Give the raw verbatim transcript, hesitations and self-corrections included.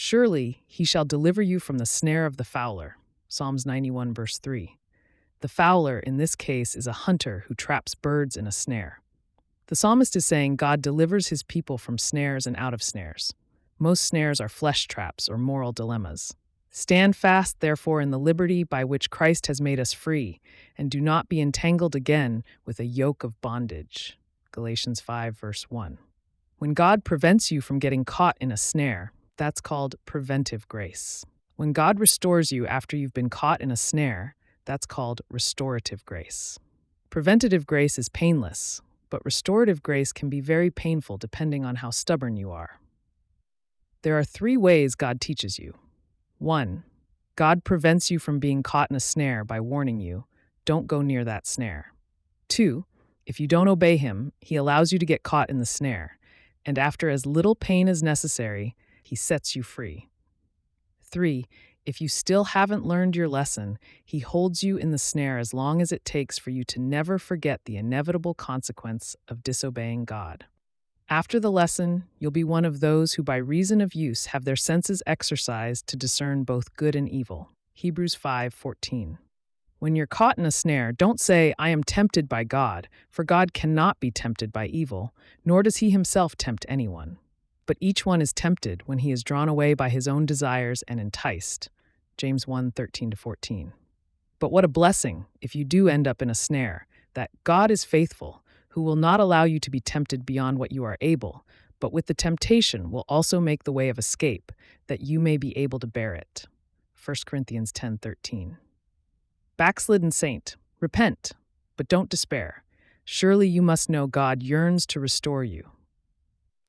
Surely he shall deliver you from the snare of the fowler. Psalms ninety-one, verse three. The fowler, in this case, is a hunter who traps birds in a snare. The psalmist is saying God delivers his people from snares and out of snares. Most snares are flesh traps or moral dilemmas. Stand fast, therefore, in the liberty by which Christ has made us free, and do not be entangled again with a yoke of bondage. Galatians five, verse one. When God prevents you from getting caught in a snare, that's called preventive grace. When God restores you after you've been caught in a snare, that's called restorative grace. Preventative grace is painless, but restorative grace can be very painful depending on how stubborn you are. There are three ways God teaches you. One, God prevents you from being caught in a snare by warning you, don't go near that snare. Two, if you don't obey him, he allows you to get caught in the snare, and after as little pain as necessary, he sets you free. Three, if you still haven't learned your lesson, he holds you in the snare as long as it takes for you to never forget the inevitable consequence of disobeying God. After the lesson, you'll be one of those who by reason of use have their senses exercised to discern both good and evil. Hebrews five fourteen. When you're caught in a snare, don't say, I am tempted by God, for God cannot be tempted by evil, nor does he himself tempt anyone. But each one is tempted when he is drawn away by his own desires and enticed. James one thirteen to fourteen. But what a blessing if you do end up in a snare, that God is faithful, who will not allow you to be tempted beyond what you are able, but with the temptation will also make the way of escape, that you may be able to bear it. First Corinthians ten thirteen. Backslidden saint, repent, but don't despair. Surely you must know God yearns to restore you.